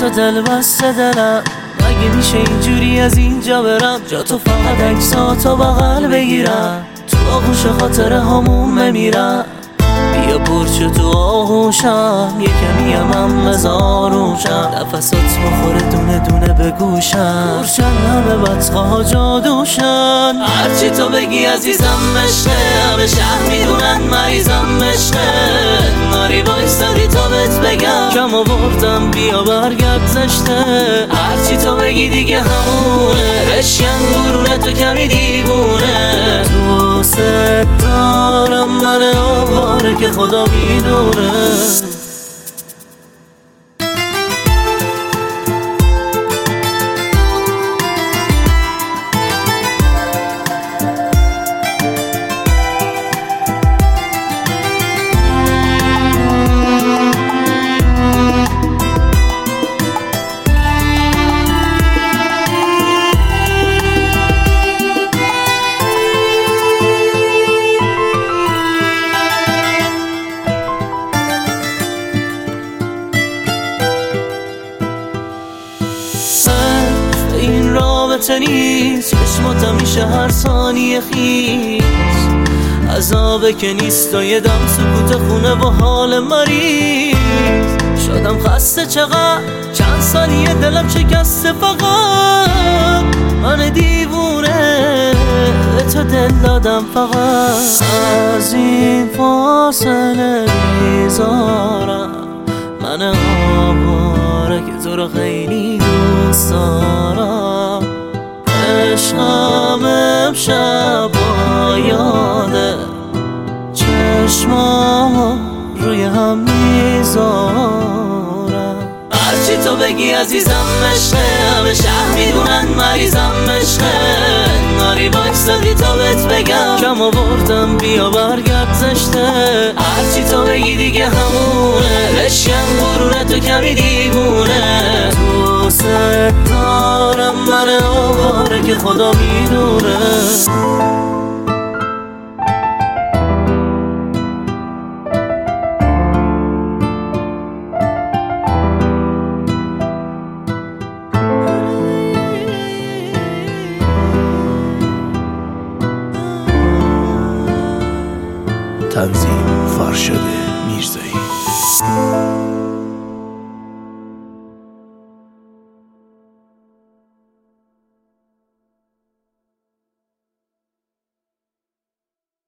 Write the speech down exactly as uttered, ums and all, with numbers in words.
تو دل بسته دلم، مگه میشه اینجوری از اینجا برم؟ جا تو فقط عکساتو بغل بگیرم، تو آغوش خاطره همون بمیرم. بیا پرچه تو آغوشم، یه کمی هم بزاروشم، نفسات بخوره دونه دونه به گوشم، پرچن همه بطخه ها جادوشن. هرچی تو بگی عزیزم بشه، همه شهر میدونن مریضم بشه. ناری بایستادی تا بهت بگم، کم آوردم بیا برگرد زشته. هرچی تو بگی دیگه همونه، رشین گرونه تو کمی دیوونه. تو ستارم من آواره که خدا میدونه. این رابطه نیست، چشماتم میشه هر ثانیه خیز. عذابه که نیست و یه دم سکوت خونه و حال مریض. شدم خسته چقدر، چند سالیه دلم شکسته، فقط من دیوونه به تو دل دادم. فقط از این فاصله میذارم، من آواره که تو رو خیلی دوست دارم. عشقم امشب با یاده، چشمام روی هم میذارم. هرچی تو بگی عزیزم بشه، همه شهر میدونن مریضم بشه. ناری بایستادی تا بهت بگم، کم آوردم بیا برگرد زشته. هرچی تو بگی دیگه همونه، رشین گرونه تو کمی دیوونه. تو ستارم من آواره که خدا میدونه. تنظیم فرشاد میرزایی.